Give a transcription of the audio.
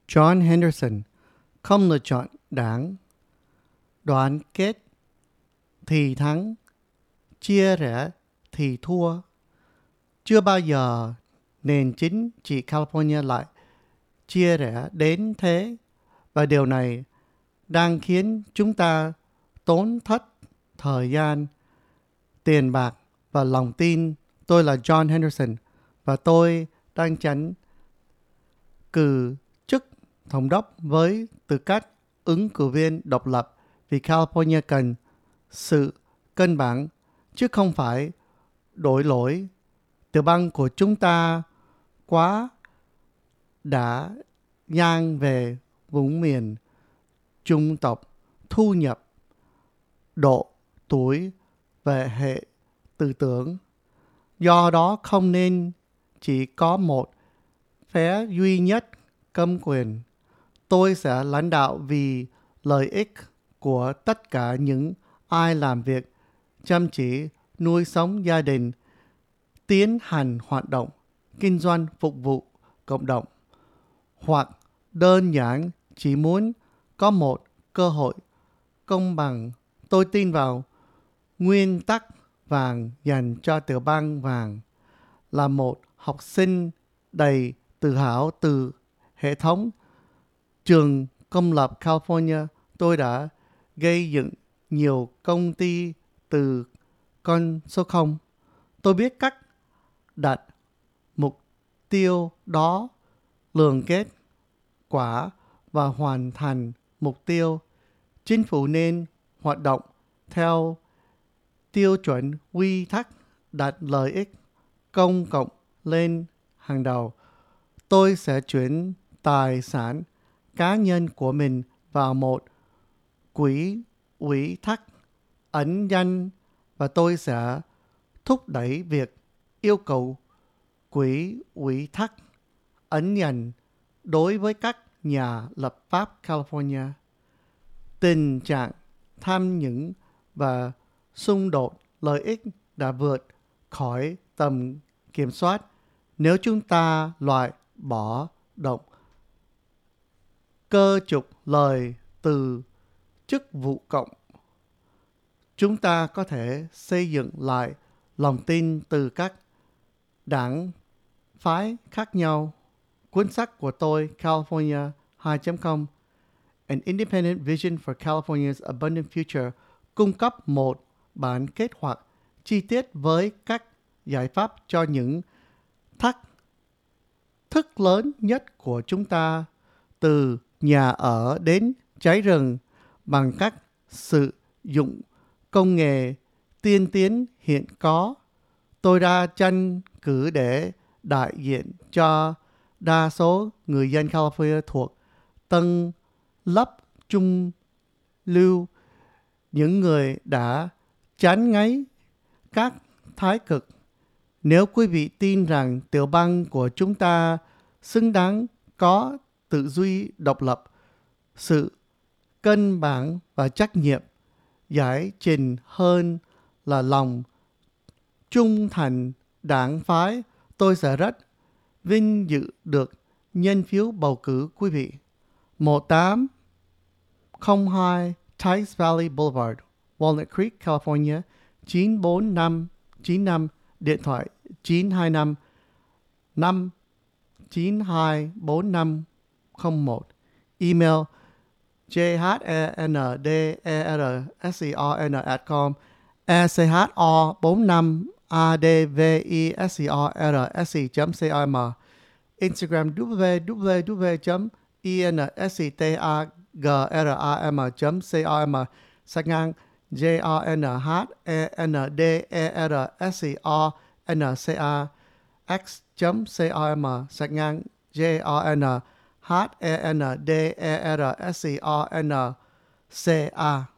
John Henderson không lựa chọn đảng. Đoàn kết thì thắng, chia rẽ thì thua. Chưa bao giờ nền chính trị California lại chia rẽ đến thế, và điều này đang khiến chúng ta tốn thất thời gian, tiền bạc và lòng tin. Tôi là John Henderson và tôi đang chắn cử chức thống đốc với tư cách ứng cử viên độc lập vì California cần sự cân bằng chứ không phải đổi lỗi. Tiểu bang của chúng ta quá đã ngang về vùng miền, chủng tộc, thu nhập, độ tuổi và hệ tư tưởng. Do đó không nên chỉ có một phe duy nhất cầm quyền. Tôi sẽ lãnh đạo vì lợi ích của tất cả những ai làm việc chăm chỉ nuôi sống gia đình, tiến hành hoạt động kinh doanh phục vụ cộng đồng, hoặc đơn giản chỉ muốn có một cơ hội công bằng. Tôi tin vào nguyên tắc vàng dành cho tiểu bang vàng. Là một học sinh đầy tự hào từ hệ thống trường công lập California, tôi đã gây dựng nhiều công ty từ con số 0. Tôi biết cách đặt mục tiêu đó, liên kết quả và hoàn thành mục tiêu. Chính phủ nên hoạt động theo tiêu chuẩn quy tắc, đặt lợi ích công cộng lên hàng đầu. Tôi sẽ chuyển tài sản cá nhân của mình vào một quỹ ủy thác ẩn danh, và tôi sẽ thúc đẩy việc yêu cầu quỹ ủy thác ẩn danh đối với các nhà lập pháp California. Tình trạng tham nhũng và xung đột lợi ích đã vượt khỏi tầm kiểm soát. Nếu chúng ta loại bỏ động cơ trục lợi từ chức vụ cộng, chúng ta có thể xây dựng lại lòng tin từ các đảng phái khác nhau. Cuốn sách của tôi, California 2.0, An Independent Vision for California's Abundant Future, cung cấp một bản kế hoạch chi tiết với các giải pháp cho những thách thức lớn nhất của chúng ta, từ nhà ở đến cháy rừng, bằng cách sử dụng công nghệ tiên tiến hiện có. Tôi đã tranh cử để đại diện cho đa số người dân California thuộc tầng lớp trung lưu, những người đã chán ngấy các thái cực. Nếu quý vị tin rằng tiểu bang của chúng ta xứng đáng có tự duy độc lập, sự cân bằng và trách nhiệm giải trình hơn là lòng trung thành đảng phái, tôi sẽ rất vinh dự được nhân phiếu bầu cử quý vị. 1802 Tice Valley Boulevard, Walnut Creek, California 94595, điện thoại 925 5924501, email jhenderson@com, echo45advisor@sc.com, Instagram www.enstagram.com, sách ngang jnhenderson.com, x.com, sách ngang jnhenderson.com.